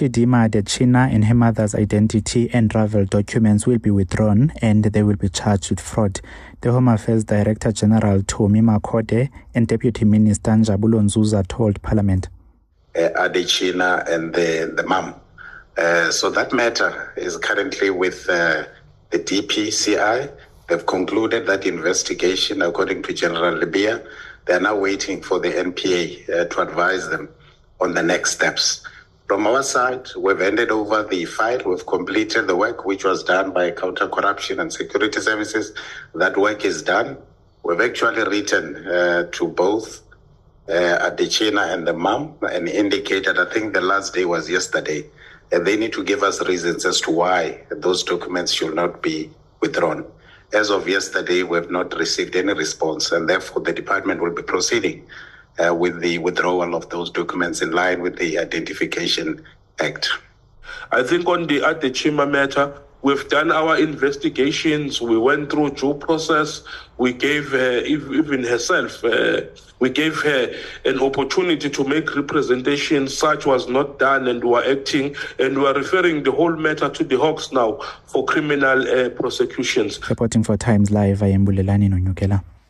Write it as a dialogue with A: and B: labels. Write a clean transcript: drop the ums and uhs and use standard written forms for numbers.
A: Chidima Adetshina and her mother's identity and travel documents will be withdrawn and they will be charged with fraud. The Home Affairs Director General Tomi Makhode and Deputy Minister Njabulo Nzuza told Parliament.
B: Adetshina and the mum. So that matter is currently with the DPCI. They've concluded that investigation according to General Libya. They are now waiting for the NPA to advise them on the next steps. From our side, we've handed over the file. We've completed the work which was done by Counter-Corruption and Security Services. That work is done. We've actually written to both Adetshina and the mum and indicated, I think the last day was yesterday, and they need to give us reasons as to why those documents should not be withdrawn. As of yesterday, we have not received any response, and therefore the department will be proceeding with the withdrawal of those documents in line with the Identification Act.
C: I think on the Adetshina matter, we've done our investigations. We went through due process. We gave even herself, we gave her an opportunity to make representation. Such was not done, and we are acting, and we are referring the whole matter to the Hawks now for criminal prosecutions.
A: Reporting for Times Live, I am Bulelani Nonyukela.